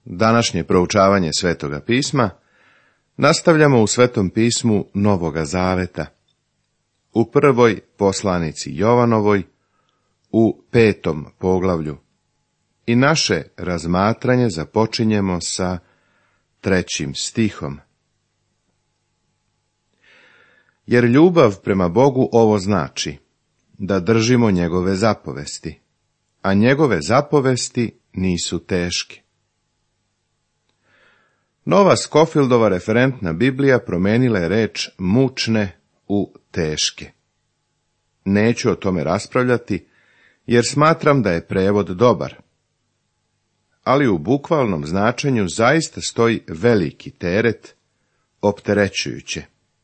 Današnje proučavanje Svetoga pisma nastavljamo u Svetom pismu Novoga Zaveta, u prvoj poslanici Jovanovoj, u 5. poglavlju, i naše razmatranje započinjemo sa 3. stihom. Jer ljubav prema Bogu ovo znači, da držimo njegove zapovesti, a njegove zapovesti nisu teške. Nova Scofieldova referentna Biblija promenila je reč mučne u teške. Neću o tome raspravljati, jer smatram da je prevod dobar. Ali u bukvalnom značenju zaista stoji veliki teret, opterećujuće.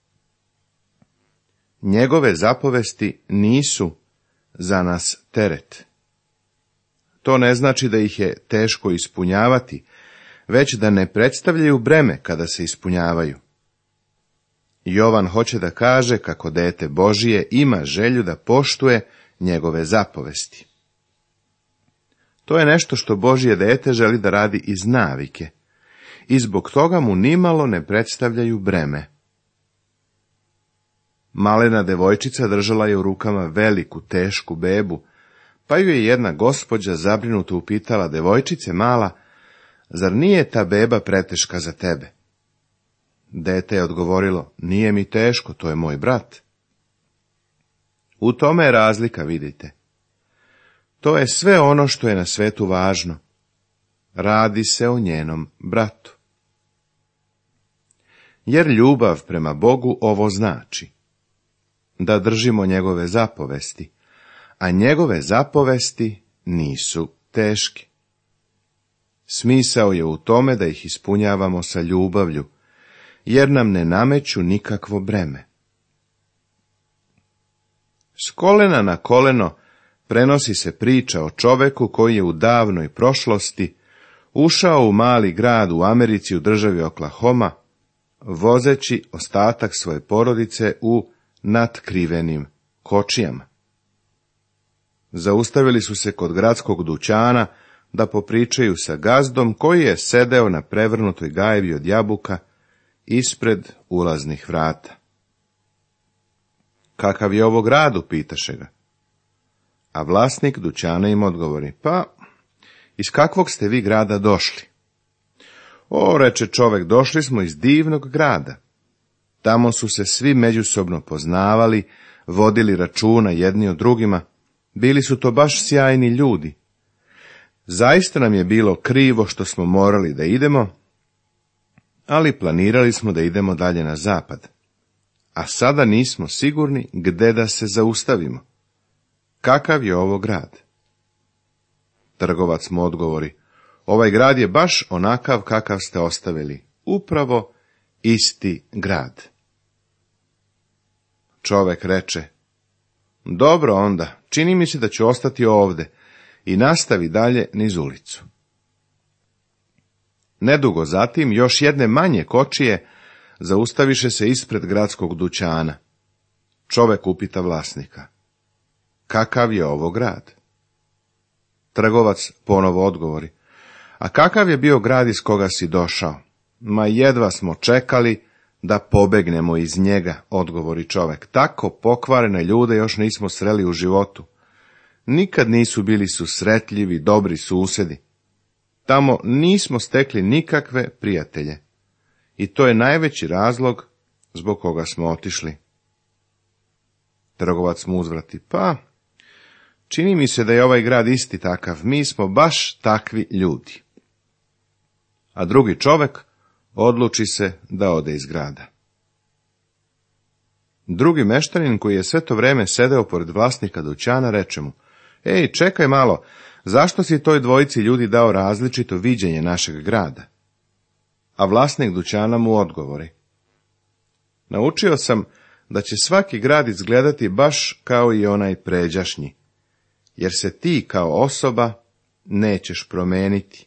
Njegove zapovesti nisu za nas teret. To ne znači da ih je teško ispunjavati, već da ne predstavljaju breme kada se ispunjavaju. Jovan hoće da kaže kako dete Božije ima želju da poštuje njegove zapovesti. To je nešto što Božje dete želi da radi iz navike i zbog toga mu nimalo ne predstavljaju breme. Malena devojčica držala je u rukama veliku, tešku bebu, pa ju je jedna gospođa zabrinuto upitala: devojčice mala, zar nije ta beba preteška za tebe? Dete je odgovorilo: nije mi teško, to je moj brat. U tome je razlika, vidite. To je sve ono što je na svetu važno. Radi se o njenom bratu. Jer ljubav prema Bogu ovo znači, da držimo njegove zapovesti, a njegove zapovesti nisu teške. Smisao je u tome da ih ispunjavamo sa ljubavlju, jer nam ne nameću nikakvo breme. S kolena na koleno prenosi se priča o čoveku koji je u davnoj prošlosti ušao u mali grad u Americi u državi Oklahoma, vozeći ostatak svoje porodice u natkrivenim kočijama. Zaustavili su se kod gradskog dućana da popričaju sa gazdom koji je sedeo na prevrnutoj gajbi od jabuka ispred ulaznih vrata. Kakav je ovo grad, upitaše ga. A vlasnik dućana im odgovori: pa, iz kakvog ste vi grada došli? O, reče čovek, došli smo iz divnog grada. Tamo su se svi međusobno poznavali, vodili računa jedni o drugima, bili su to baš sjajni ljudi. Zaista nam je bilo krivo što smo morali da idemo, ali planirali smo da idemo dalje na zapad. A sada nismo sigurni gde da se zaustavimo. Kakav je ovo grad? Trgovac mu odgovori: ovaj grad je baš onakav kakav ste ostavili, upravo isti grad. Čovek reče: dobro onda, čini mi se da ću ostati ovde, i nastavi dalje niz ulicu. Nedugo zatim još jedne manje kočije zaustaviše se ispred gradskog dućana. Čovek upita vlasnika: kakav je ovo grad? Trgovac ponovo odgovori: a kakav je bio grad iz koga si došao? Ma jedva smo čekali da pobegnemo iz njega, odgovori čovek. Tako pokvarene ljude još nismo sreli u životu. Nikad nisu bili susretljivi, dobri susedi. Tamo nismo stekli nikakve prijatelje. I to je najveći razlog zbog koga smo otišli. Trgovac mu uzvrati: pa, čini mi se da je ovaj grad isti takav, mi smo baš takvi ljudi. A drugi čovek odluči se da ode iz grada. Drugi meštanin, koji je sve to vreme sedeo pored vlasnika dućana, reče mu: ej, čekaj malo, zašto si toj dvojici ljudi dao različito viđenje našeg grada? A vlasnik dućana mu odgovori: naučio sam da će svaki grad izgledati baš kao i onaj pređašnji, jer se ti kao osoba nećeš promeniti.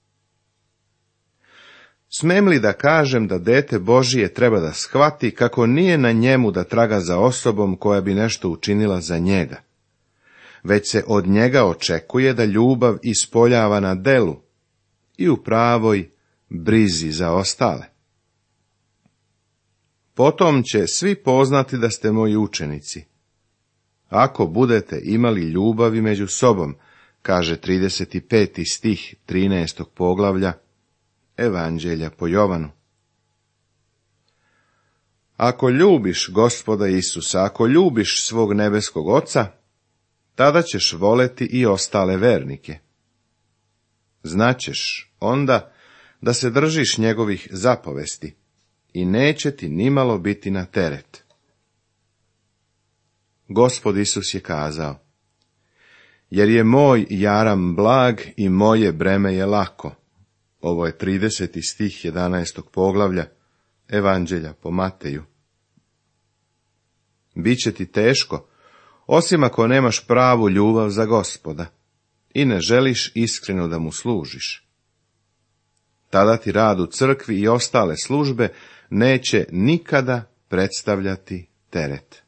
Smem li da kažem da dete Božije treba da shvati kako nije na njemu da traga za osobom koja bi nešto učinila za njega, već se od njega očekuje da ljubav ispoljava na delu i u pravoj brizi za ostale. Potom će svi poznati da ste moji učenici, ako budete imali ljubavi među sobom, kaže 35. stih 13. poglavlja Evanđelja po Jovanu. Ako ljubiš Gospoda Isusa, ako ljubiš svog nebeskog Oca, tada ćeš voleti i ostale vernike. Znaćeš onda da se držiš njegovih zapovesti i neće ti nimalo biti na teret. Gospod Isus je kazao: jer je moj jaram blag i moje breme je lako. Ovo je 30. stih 11. poglavlja Evanđelja po Mateju. Biće ti teško, osim ako nemaš pravu ljubav za Gospoda i ne želiš iskreno da mu služiš. Tada ti rad u crkvi i ostale službe neće nikada predstavljati teret.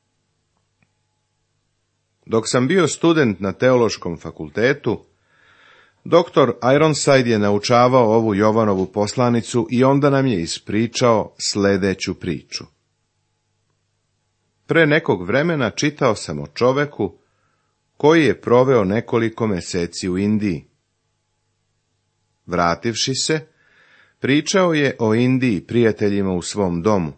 Dok sam bio student na teološkom fakultetu, doktor Ironside je naučavao ovu Jovanovu poslanicu i onda nam je ispričao sljedeću priču. Pre nekog vremena čitao sam o čoveku koji je proveo nekoliko mjeseci u Indiji. Vrativši se, pričao je o Indiji prijateljima u svom domu.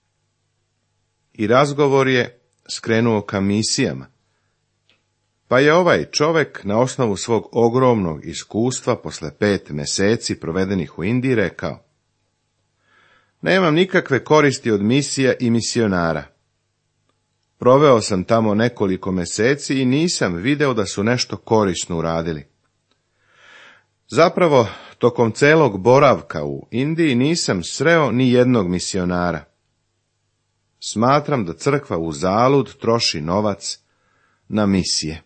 I razgovor je skrenuo ka misijama. Pa je ovaj čovek na osnovu svog ogromnog iskustva posle 5 mjeseci provedenih u Indiji rekao: nemam nikakve koristi od misija i misionara. Proveo sam tamo nekoliko mjeseci i nisam video da su nešto korisno uradili. Zapravo, tokom celog boravka u Indiji nisam sreo ni jednog misionara. Smatram da crkva uzalud troši novac na misije.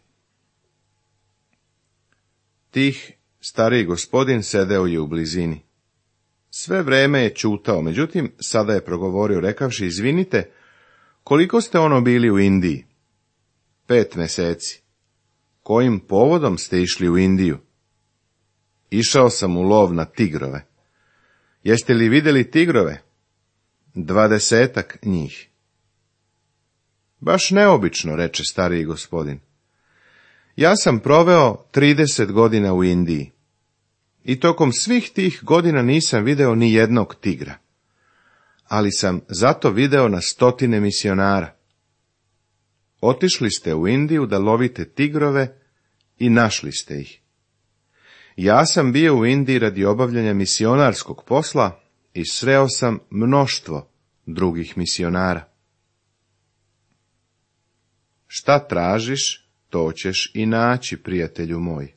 Tih stariji gospodin sedeo je u blizini. Sve vreme je ćutao, međutim, sada je progovorio rekavši: izvinite, koliko ste bili u Indiji? 5 mjeseci. Kojim povodom ste išli u Indiju? Išao sam u lov na tigrove. Jeste li vidjeli tigrove? 20 njih. Baš neobično, reče stariji gospodin. Ja sam proveo 30 godina u Indiji i tokom svih tih godina nisam video ni jednog tigra, ali sam zato video na 100 misionara. Otišli ste u Indiju da lovite tigrove i našli ste ih. Ja sam bio u Indiji radi obavljanja misionarskog posla i sreo sam mnoštvo drugih misionara. Šta tražiš, to ćeš i naći, prijatelju moj.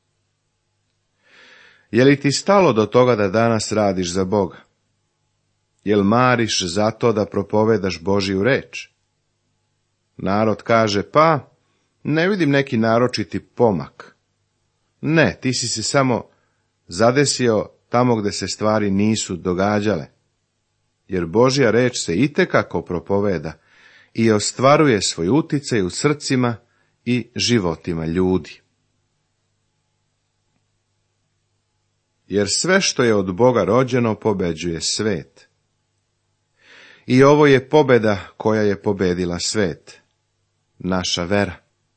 Je li ti stalo do toga da danas radiš za Boga? Jel mariš za to da propovedaš Božju reč? Narod kaže: pa, ne vidim neki naročiti pomak. Ne, ti si se samo zadesio tamo gde se stvari nisu događale. Jer Božja reč se itekako propoveda i ostvaruje svoj uticaj u srcima i životima ljudi. Jer sve što je od Boga rođeno pobeđuje svet. I ovo je pobeda koja je pobedila svet, naša vera.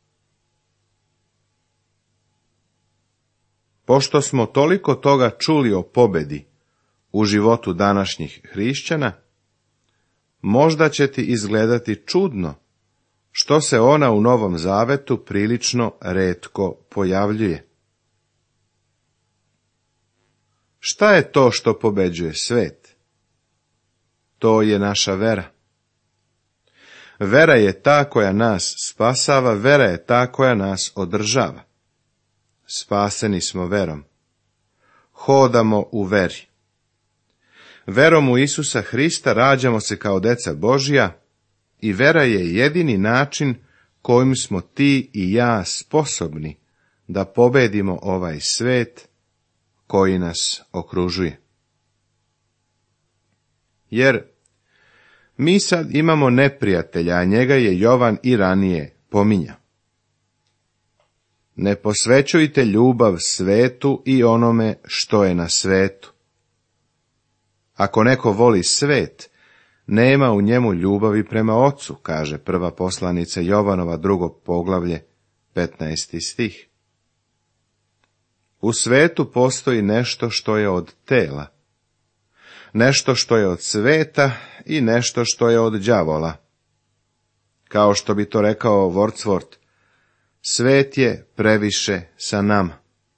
Pošto smo toliko toga čuli o pobedi u životu današnjih hrišćana, možda će ti izgledati čudno što se ona u Novom Zavetu prilično retko pojavljuje. Šta je to što pobeđuje svet? To je naša vera. Vera je ta koja nas spasava, vera je ta koja nas održava. Spaseni smo verom. Hodamo u veri. Verom u Isusa Hrista rađamo se kao deca Božja i vera je jedini način kojim smo ti i ja sposobni da pobedimo ovaj svet koji nas okružuje. Jer mi sad imamo neprijatelja, a njega je Jovan i ranije pominjao. Ne posvećujte ljubav svetu i onome što je na svetu. Ako neko voli svet, nema u njemu ljubavi prema Ocu, kaže prva poslanica Jovanova, 2. poglavlje, 15. stih. U svetu postoji nešto što je od tela, nešto što je od sveta i nešto što je od đavola. Kao što bi to rekao Wordsworth, svet je previše sa nama.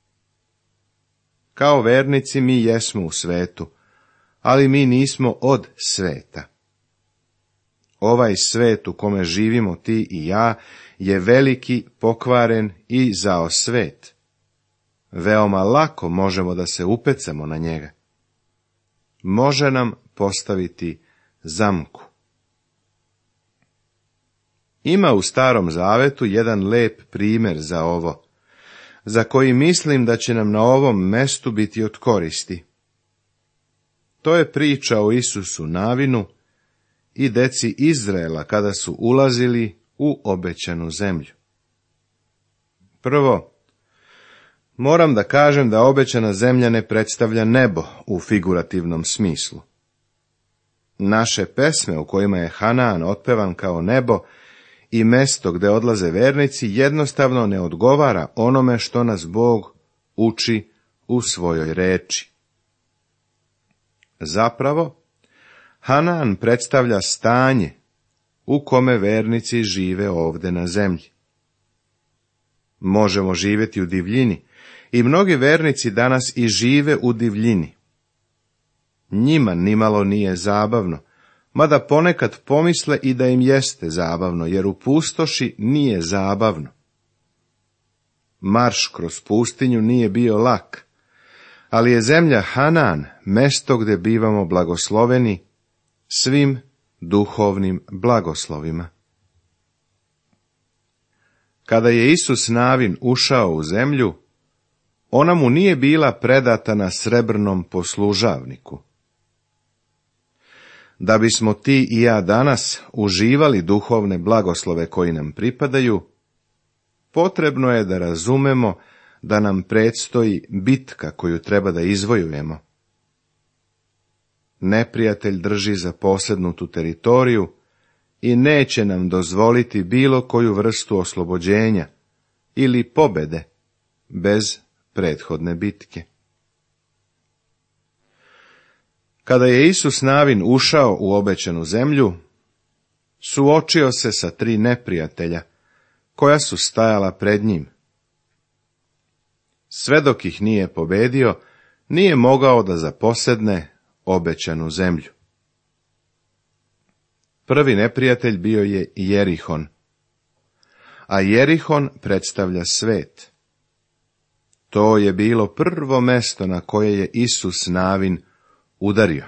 Kao vernici mi jesmo u svetu, ali mi nismo od sveta. Ovaj svet u kome živimo ti i ja je veliki, pokvaren i zao svet. Veoma lako možemo da se upecamo na njega. Može nam postaviti zamku. Ima u Starom Zavetu jedan lep primjer za ovo, za koji mislim da će nam na ovom mestu biti od koristi. To je priča o Isusu Navinu i deci Izraela kada su ulazili u obećanu zemlju. Prvo, moram da kažem da obećana zemlja ne predstavlja nebo u figurativnom smislu. Naše pesme u kojima je Hanaan otpevan kao nebo i mesto gde odlaze vernici jednostavno ne odgovara onome što nas Bog uči u svojoj reči. Zapravo, Hanaan predstavlja stanje u kome vernici žive ovde na zemlji. Možemo živjeti u divljini i mnogi vernici danas i žive u divljini. Njima nimalo nije zabavno, mada ponekad pomisle i da im jeste zabavno, jer u pustoši nije zabavno. Marš kroz pustinju nije bio lak, ali je zemlja Hanaan mesto gde bivamo blagosloveni svim duhovnim blagoslovima. Kada je Isus Navin ušao u zemlju, ona mu nije bila predata na srebrnom poslužavniku. Da bismo ti i ja danas uživali duhovne blagoslove koji nam pripadaju, potrebno je da razumemo da nam predstoji bitka koju treba da izvojujemo. Neprijatelj drži zaposednutu teritoriju i neće nam dozvoliti bilo koju vrstu oslobođenja ili pobede bez prethodne bitke. Kada je Isus Navin ušao u obećanu zemlju, suočio se sa 3 neprijatelja, koja su stajala pred njim. Sve dok ih nije pobedio, nije mogao da zaposedne obećanu zemlju. Prvi neprijatelj bio je Jerihon, a Jerihon predstavlja svet. To je bilo prvo mesto na koje je Isus Navin udario.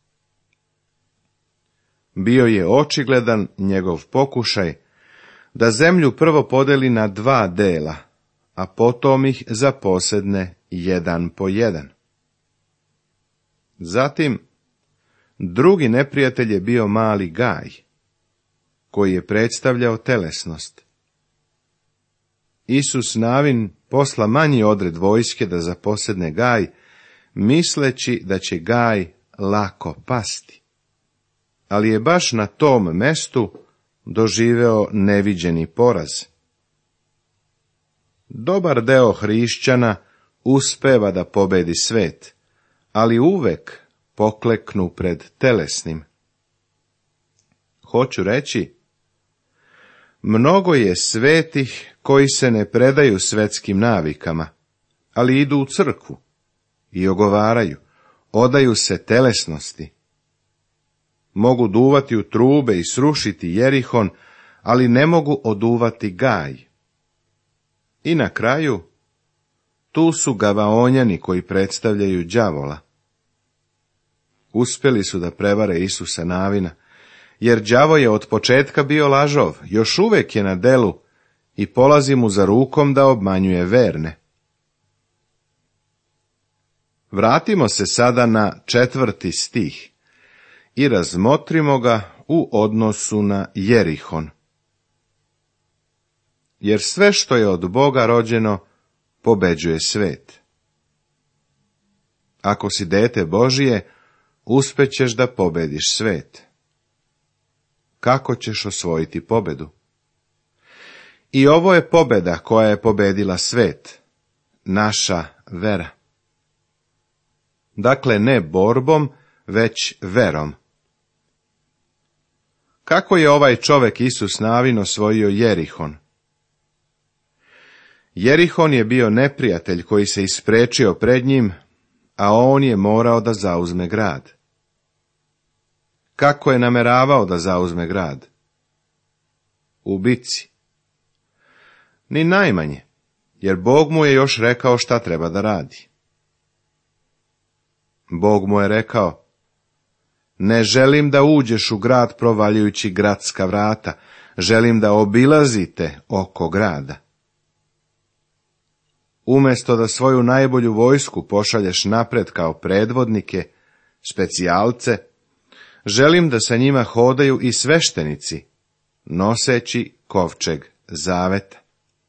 Bio je očigledan njegov pokušaj da zemlju prvo podeli na 2 dela, a potom ih zaposedne jedan po jedan. Zatim, drugi neprijatelj je bio mali Gaj, koji je predstavljao telesnost. Isus Navin posla manji odred vojske da zaposedne Gaj, misleći da će Gaj lako pasti. Ali je baš na tom mestu doživeo neviđeni poraz. Dobar deo hrišćana uspeva da pobedi svet, ali uvek pokleknu pred telesnim. Hoću reći, mnogo je svetih koji se ne predaju svetskim navikama, ali idu u crkvu i ogovaraju, odaju se telesnosti. Mogu duvati u trube i srušiti Jerihon, ali ne mogu oduvati Gaj. I na kraju, tu su Gavaonjani koji predstavljaju đavola. Uspeli su da prevare Isusa Navina, jer đavo je od početka bio lažov, još uvek je na delu i polazi mu za rukom da obmanjuje verne. Vratimo se sada na 4. stih i razmotrimo ga u odnosu na Jerihon. jer sve što je od Boga rođeno, pobeđuje svet. Ako si dete Božije, uspećeš da pobediš svet. Kako ćeš osvojiti pobedu? I ovo je pobeda koja je pobedila svet, naša vera. Dakle, ne borbom, već verom. Kako je ovaj čovek Isus Navin osvojio Jerihon? Jerihon je bio neprijatelj koji se isprečio pred njim, a on je morao da zauzme grad. Kako je nameravao da zauzme grad? U bici. Ni najmanje, jer Bog mu je još rekao šta treba da radi. Bog mu je rekao: ne želim da uđeš u grad provaljujući gradska vrata, želim da obilazite oko grada. Umjesto da svoju najbolju vojsku pošalješ napred kao predvodnike, specijalce, želim da sa njima hodaju i sveštenici, noseći kovčeg zaveta.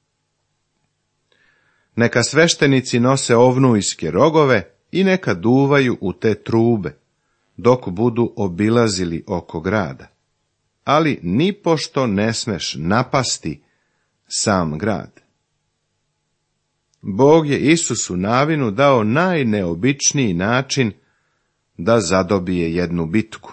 Neka sveštenici nose ovnujske rogove i neka duvaju u te trube, dok budu obilazili oko grada. Ali nipošto ne smeš napasti sam grad. Bog je Isusu Navinu dao najneobičniji način da zadobije jednu bitku.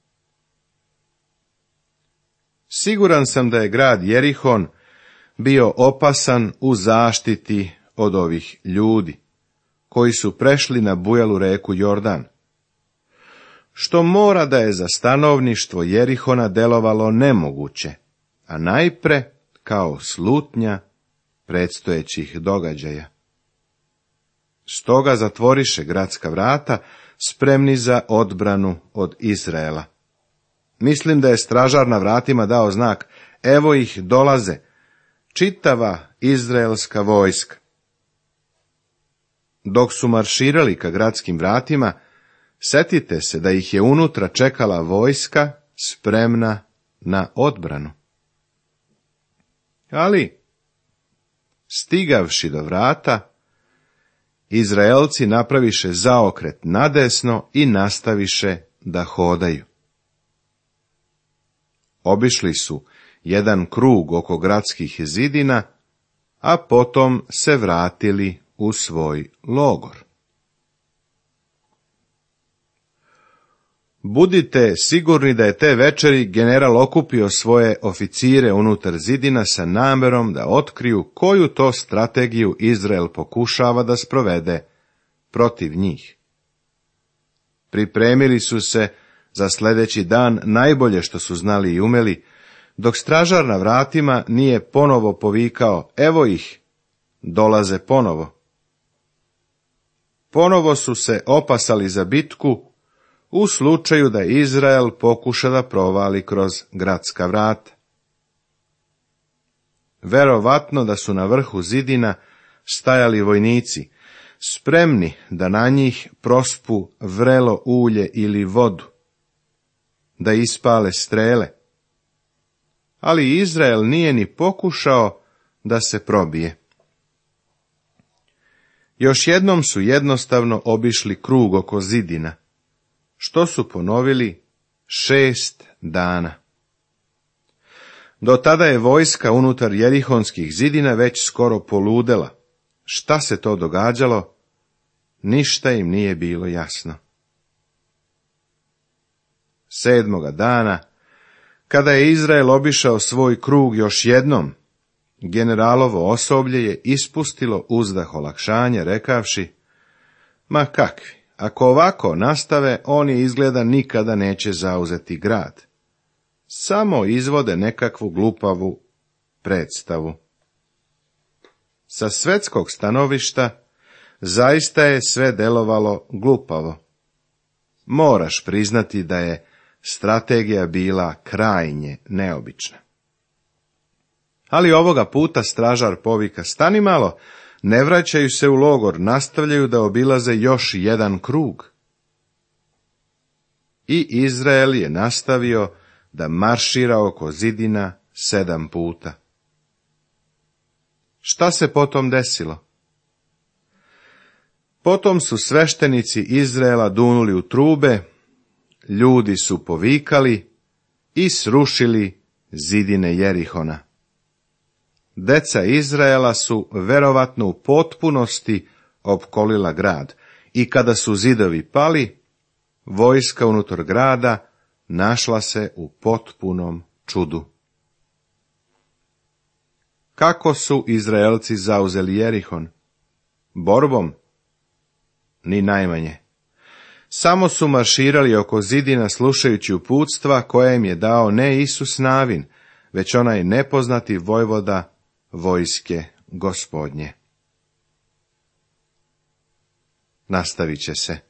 Siguran sam da je grad Jerihon bio opasan u zaštiti od ovih ljudi, koji su prešli na bujalu reku Jordan, što mora da je za stanovništvo Jerihona delovalo nemoguće, a najpre kao slutnja predstojećih događaja. Stoga zatvoriše gradska vrata, spremni za odbranu od Izraela. Mislim da je stražar na vratima dao znak: evo ih dolaze, čitava izraelska vojska. Dok su marširali ka gradskim vratima, setite se da ih je unutra čekala vojska spremna na odbranu. Ali, stigavši do vrata, Izraelci napraviše zaokret nadesno i nastaviše da hodaju. Obišli su jedan krug oko gradskih zidina, a potom se vratili u svoj logor. Budite sigurni da je te večeri general okupio svoje oficire unutar zidina sa namerom da otkriju koju to strategiju Izrael pokušava da sprovede protiv njih. Pripremili su se za sljedeći dan najbolje što su znali i umeli, dok stražar na vratima nije ponovo povikao: evo ih, dolaze ponovo. Ponovo su se opasali za bitku u slučaju da Izrael pokuša da provali kroz gradska vrata. Verovatno da su na vrhu zidina stajali vojnici, spremni da na njih prospu vrelo ulje ili vodu, da ispale strele. Ali Izrael nije ni pokušao da se probije. Još jednom su jednostavno obišli krug oko zidina, što su ponovili 6 dana. Do tada je vojska unutar jerihonskih zidina već skoro poludela. Šta se to događalo? Ništa im nije bilo jasno. 7. dana, kada je Izrael obišao svoj krug još jednom, generalovo osoblje je ispustilo uzdah olakšanja, rekavši: ma kakvi, ako ovako nastave, oni izgleda nikada neće zauzeti grad. Samo izvode nekakvu glupavu predstavu. Sa svetskog stanovišta zaista je sve delovalo glupavo. Moraš priznati da je strategija bila krajnje neobična. Ali ovoga puta stražar povika: stani malo, ne vraćaju se u logor, nastavljaju da obilaze još jedan krug. I Izrael je nastavio da maršira oko zidina 7 puta. Šta se potom desilo? Potom su sveštenici Izraela dunuli u trube, ljudi su povikali i srušili zidine Jerihona. Deca Izraela su verovatno u potpunosti opkolila grad i kada su zidovi pali, vojska unutar grada našla se u potpunom čudu. Kako su Izraelci zauzeli Jerihon? Borbom? Ni najmanje. Samo su marširali oko zidina slušajući uputstva koje im je dao ne Isus Navin, već onaj nepoznati vojvoda vojske Gospodnje. Nastavit će se.